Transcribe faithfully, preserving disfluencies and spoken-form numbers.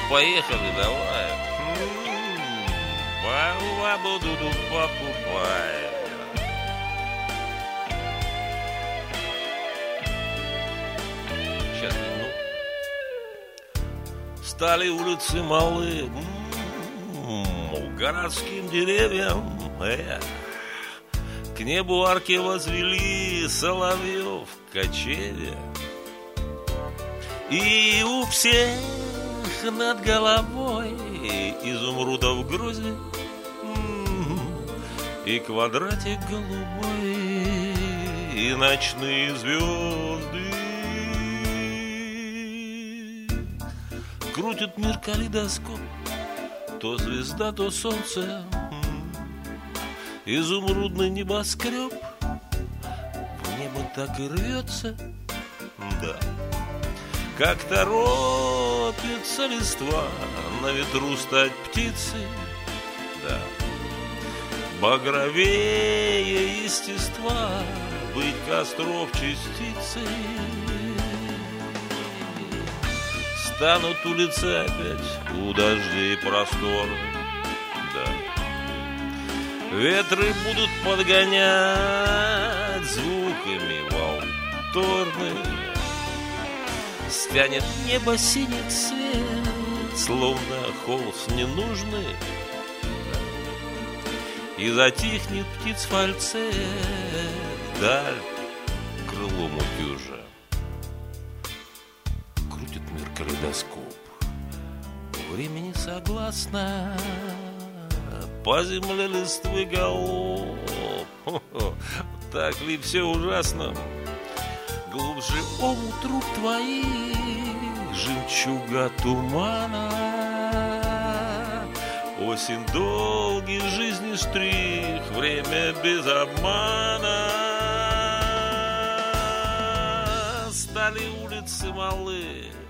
поехали, давай. Сейчас, ну. Стали улицы малы, м-м, городским деревьям. Эх. К небу арки возвели соловьев в кочеве. И у всех над головой изумрудов гроздь, и квадратик голубой, и ночные звезды. Крутит мир калейдоскоп, то звезда, то солнце, изумрудный небоскреб в небо так и рвется, да. Как торопится листва на ветру стать птицей, да. Багровее естества быть костров частицей. Станут улицы опять у дождей простор, да. Ветры будут подгонять звуками волторны. Стянет небо синий цвет, словно холст ненужный, и затихнет птиц фальцет, даль крылом утюжа. Крутит мир калейдоскоп, времени согласно, по земле листвы галоп. Так ли все ужасно? Глубже омут рук твоих, жемчуга тумана. Осень долгий, жизни штрих, время без обмана. Стали улицы малы,